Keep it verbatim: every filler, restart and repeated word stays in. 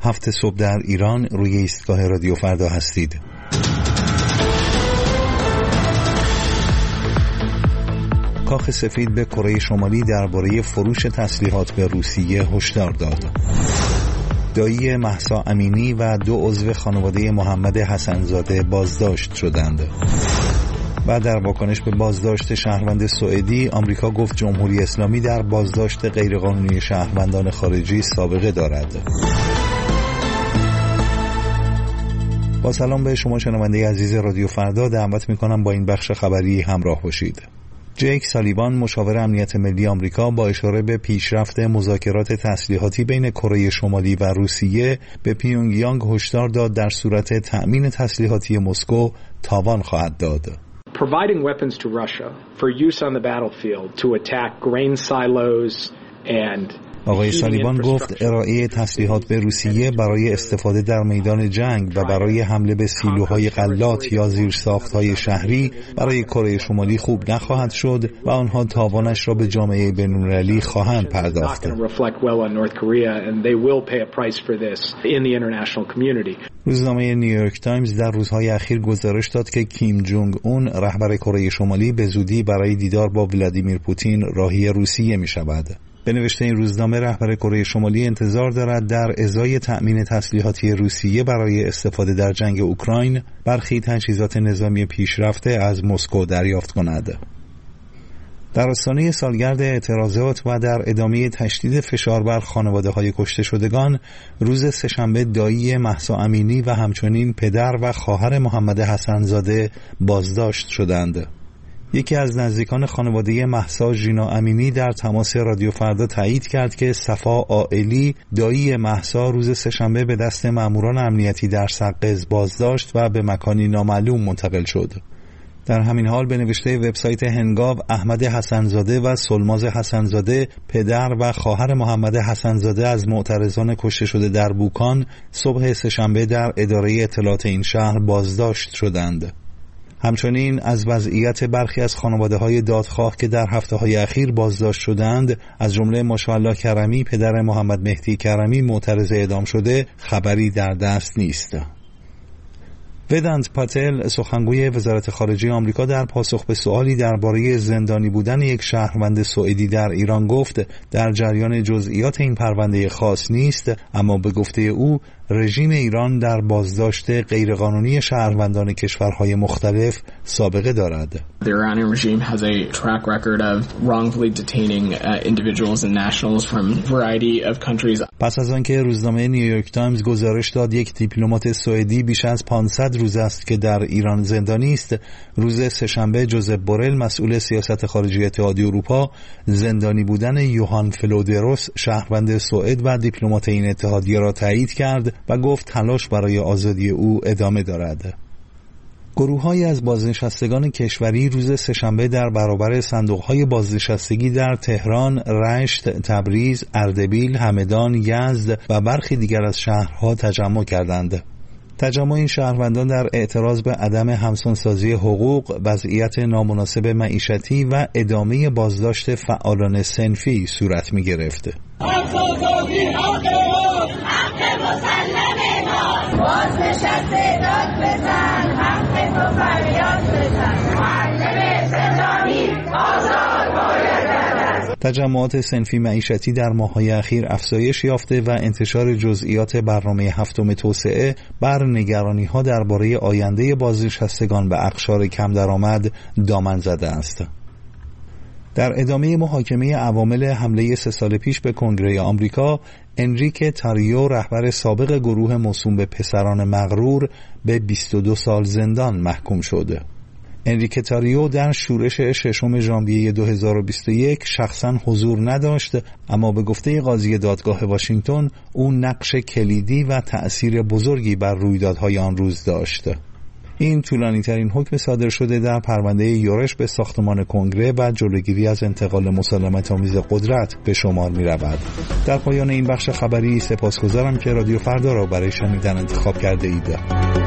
هفت صبح در ایران روی ایستگاه رادیو فردا هستید. کاخ سفید به کره شمالی درباره فروش تسلیحات به روسیه هشدار داد. دایی مهسا امینی و دو عضو خانواده محمد حسن‌زاده بازداشت شدند. و در واکنش به بازداشت شهروند سوئدی، آمریکا گفت جمهوری اسلامی در بازداشت غیرقانونی شهروندان خارجی سابقه دارد. با سلام به شما شنونده عزیز رادیو فردا، دعوت می‌کنم با این بخش خبری همراه باشید. جیک سالیوان، مشاور امنیت ملی آمریکا، با اشاره به پیشرفت مذاکرات تسلیحاتی بین کره شمالی و روسیه به پیونگ یانگ هشدار داد در صورت تأمین تسلیحاتی مسکو تاوان خواهد داد. Providing weapons to Russia for use on the battlefield to attack grain silos and آقای سالیوان گفت ارائه تسلیحات به روسیه برای استفاده در میدان جنگ و برای حمله به سیلوهای غلات یا زیرساخت‌های شهری برای کره شمالی خوب نخواهد شد و آنها تاوانش را به جامعه بین‌المللی خواهند پرداخت. روزنامه نیویورک تایمز در روزهای اخیر گزارش داد که کیم جونگ اون، رهبر کره شمالی، به زودی برای دیدار با ولادیمیر پوتین راهی روسیه می شود. به نوشته این روزنامه، رهبر کره شمالی انتظار دارد در ازای تأمین تسلیحاتی روسیه برای استفاده در جنگ اوکراین برخی تجهیزات نظامی پیشرفته از مسکو دریافت کند. در آستانه سالگرد اعتراضات و در ادامه تشدید فشار بر خانواده‌های کشته شدگان، روز سه‌شنبه دایی مهسا امینی و همچنین پدر و خواهر محمد حسن‌زاده بازداشت شدند. یکی از نزدیکان خانواده مهسا، ژینا امینی، در تماس رادیو فردا تایید کرد که صفا عائلی، دایی مهسا، روز سه‌شنبه به دست ماموران امنیتی در سقز بازداشت و به مکانی نامعلوم منتقل شد. در همین حال به نوشته وبسایت هنگاو، احمد حسن‌زاده و سلماز حسن‌زاده، پدر و خواهر محمد حسن‌زاده از معترضان کشته شده در بوکان، صبح سه‌شنبه در اداره اطلاعات این شهر بازداشت شدند. همچنین از وضعیت برخی از خانواده‌های دادخواه که در هفته‌های اخیر بازداشت شدند، از جمله ماشاءالله کرمی، پدر محمد مهدی کرمی، معترض اعدام شده، خبری در دست نیست. ودانت پاتل، سخنگوی وزارت خارجه آمریکا، در پاسخ به سوالی درباره زندانی بودن یک شهروند سوئدی در ایران گفت در جریان جزئیات این پرونده خاص نیست، اما به گفته او رژیم ایران در بازداشت غیرقانونی شهروندان کشورهای مختلف سابقه دارد. The Iranian regime has a track record of wrongfully detaining uh, individuals and nationals from a variety of countries. پس از آنکه روزنامه نیویورک تایمز گزارش داد یک دیپلمات سوئدی بیش از پانصد روز است که در ایران زندانی است، روز سه‌شنبه جوزپ بورل، مسئول سیاست خارجی اتحادیه اروپا، زندانی بودن یوهان فلودروس، شهروند سوئد و دیپلمات این اتحادیه را تایید کرد و گفت تلاش برای آزادی او ادامه دارد. گروه‌هایی از بازنشستگان کشوری روز سه‌شنبه در برابر صندوق‌های بازنشستگی در تهران، رشت، تبریز، اردبیل، همدان، یزد و برخی دیگر از شهرها تجمع کردند. تجمع این شهروندان در اعتراض به عدم همسانسازی حقوق، وضعیت نامناسب معیشتی و ادامه بازداشت فعالان صنفی صورت می‌گرفت. همسانسازی حق ماست، حق مسلم ماست، بازنشسته داد بزن، حق تو فریاد بزن، معلم اسلامی آزاد باید گردد. تجمعات صنفی معیشتی در ماه‌های اخیر افزایش یافته و انتشار جزئیات برنامه هفتم توسعه بر نگرانی‌ها درباره آینده بازنشستگان به اقشار کم درآمد دامن زده است. در ادامه محاکمه عوامل حمله سه سال پیش به کنگره آمریکا، انریک تاریو، رهبر سابق گروه موسوم به پسران مغرور، به بیست و دو سال زندان محکوم شد. انریک تاریو در شورش ششم ژانویه دو هزار و بیست و یک شخصا حضور نداشت، اما به گفته قاضی دادگاه واشنگتن او نقش کلیدی و تأثیر بزرگی بر رویدادهای آن روز داشت. این طولانی ترین حکم صادر شده در پرونده یورش به ساختمان کنگره و جلوگیری از انتقال مسالمت‌آمیز قدرت به شمار می رود. در پایان این بخش خبری سپاسگزارم که رادیو فردا را برای شنیدن انتخاب کرده اید.